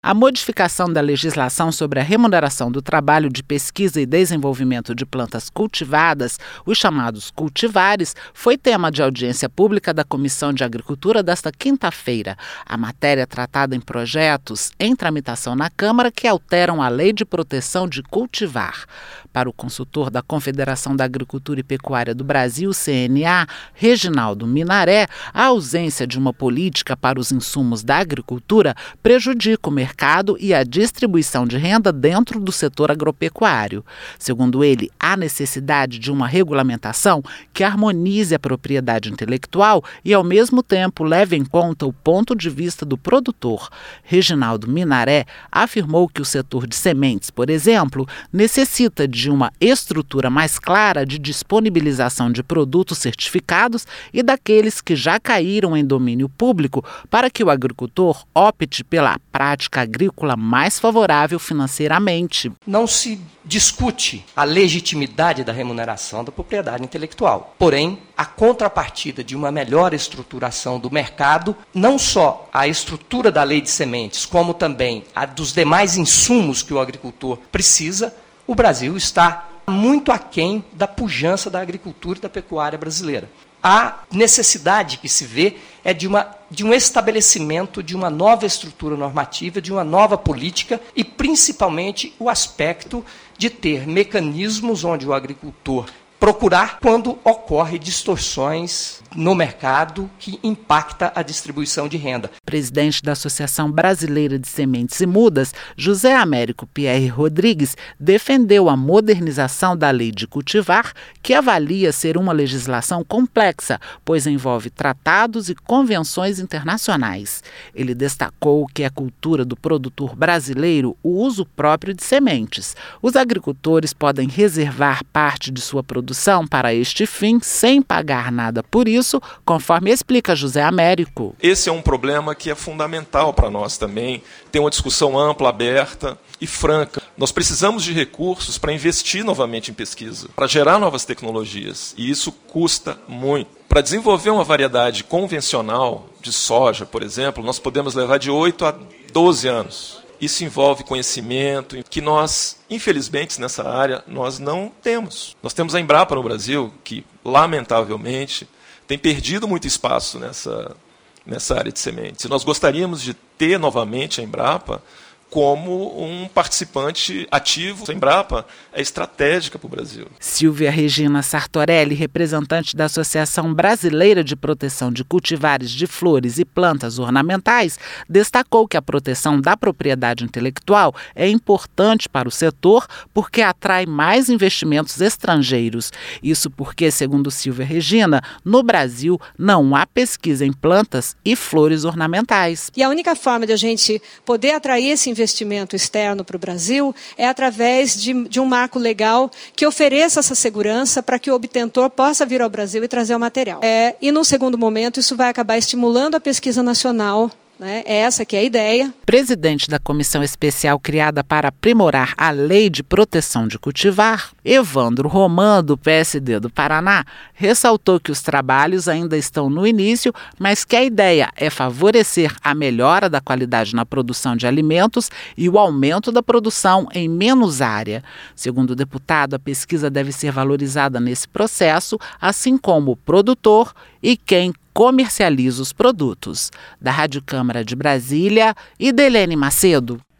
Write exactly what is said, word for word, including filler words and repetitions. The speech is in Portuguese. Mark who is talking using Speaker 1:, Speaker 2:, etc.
Speaker 1: A modificação da legislação sobre a remuneração do trabalho de pesquisa e desenvolvimento de plantas cultivadas, os chamados cultivares, foi tema de audiência pública da Comissão de Agricultura desta quinta-feira. A matéria é tratada em projetos em tramitação na Câmara que alteram a Lei de Proteção de Cultivar. Para o consultor da Confederação da Agricultura e Pecuária do Brasil, C N A, Reginaldo Minaré, a ausência de uma política para os insumos da agricultura prejudica o mercado e a distribuição de renda dentro do setor agropecuário. Segundo ele, há necessidade de uma regulamentação que harmonize a propriedade intelectual e, ao mesmo tempo, leve em conta o ponto de vista do produtor. Reginaldo Minaré afirmou que o setor de sementes, por exemplo, necessita de uma estrutura mais clara de disponibilização de produtos certificados e daqueles que já caíram em domínio público para que o agricultor opte pela prática agrícola mais favorável financeiramente.
Speaker 2: Não se discute a legitimidade da remuneração da propriedade intelectual. Porém, a contrapartida de uma melhor estruturação do mercado, não só a estrutura da lei de sementes, como também a dos demais insumos que o agricultor precisa, o Brasil está muito aquém da pujança da agricultura e da pecuária brasileira. A necessidade que se vê é de, uma, de um estabelecimento de uma nova estrutura normativa, de uma nova política e, principalmente, o aspecto de ter mecanismos onde o agricultor procurar quando ocorre distorções no mercado que impacta a distribuição de renda.
Speaker 1: O presidente da Associação Brasileira de Sementes e Mudas, José Américo Pierre Rodrigues, defendeu a modernização da Lei de Cultivar, que avalia ser uma legislação complexa, pois envolve tratados e convenções internacionais. Ele destacou que é cultura do produtor brasileiro o uso próprio de sementes. Os agricultores podem reservar parte de sua produção para este fim, sem pagar nada por isso, conforme explica José Américo.
Speaker 3: Esse é um problema que é fundamental para nós também, ter uma discussão ampla, aberta e franca. Nós precisamos de recursos para investir novamente em pesquisa, para gerar novas tecnologias, e isso custa muito. Para desenvolver uma variedade convencional de soja, por exemplo, nós podemos levar de oito a doze anos. Isso envolve conhecimento que nós, infelizmente, nessa área, nós não temos. Nós temos a Embrapa no Brasil, que, lamentavelmente, tem perdido muito espaço nessa, nessa área de sementes. E nós gostaríamos de ter novamente a Embrapa como um participante ativo. A Embrapa é estratégica para o Brasil.
Speaker 1: Silvia Regina Sartorelli, representante da Associação Brasileira de Proteção de Cultivares de Flores e Plantas Ornamentais, destacou que a proteção da propriedade intelectual é importante para o setor porque atrai mais investimentos estrangeiros. Isso porque, segundo Silvia Regina, no Brasil não há pesquisa em plantas e flores ornamentais.
Speaker 4: E a única forma de a gente poder atrair esse investimento investimento externo para o Brasil é através de, de um marco legal que ofereça essa segurança para que o obtentor possa vir ao Brasil e trazer o material. É, e, num segundo momento, isso vai acabar estimulando a pesquisa nacional. Né? É essa que é a ideia.
Speaker 1: Presidente da comissão especial criada para aprimorar a Lei de Proteção de Cultivar, Evandro Roman, do P S D do Paraná, ressaltou que os trabalhos ainda estão no início, mas que a ideia é favorecer a melhora da qualidade na produção de alimentos e o aumento da produção em menos área. Segundo o deputado, a pesquisa deve ser valorizada nesse processo, assim como o produtor e quem comercializa os produtos. Da Rádio Câmara de Brasília, Idelene Macedo.